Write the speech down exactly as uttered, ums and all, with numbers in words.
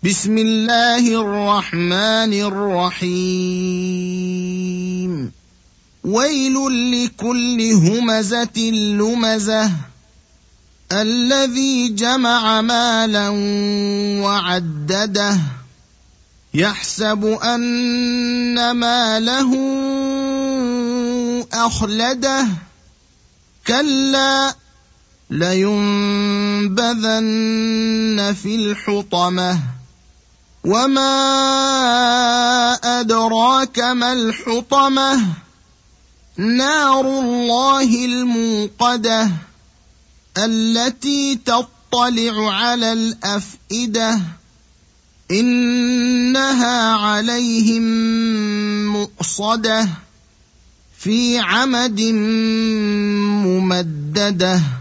بسم الله الرحمن الرحيم ويل لكل همزة لمزة الذي جمع مالا وعدده يحسب أن ماله أخلده كلا لينبذن في الحطمة وما أدراك ما الحطمة نار الله الموقدة التي تطلع على الأفئدة إنها عليهم مؤصدة في عمد ممددة.